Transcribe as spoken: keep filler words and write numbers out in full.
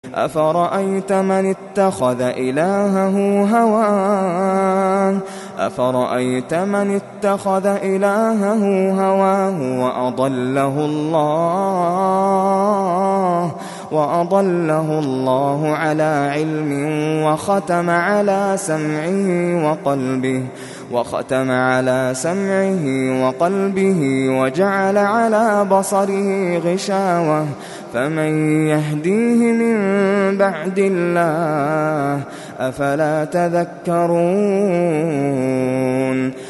أفرأيت من اتخذ إلهه هواه أفرأيت من اتخذ إلهه هواه وأضله الله وأضله الله على علم وختم على سمعه وقلبه وختم على سمعه وقلبه وجعل على بصره غشاوة فمن يهديه من بعد الله أفلا تذكرون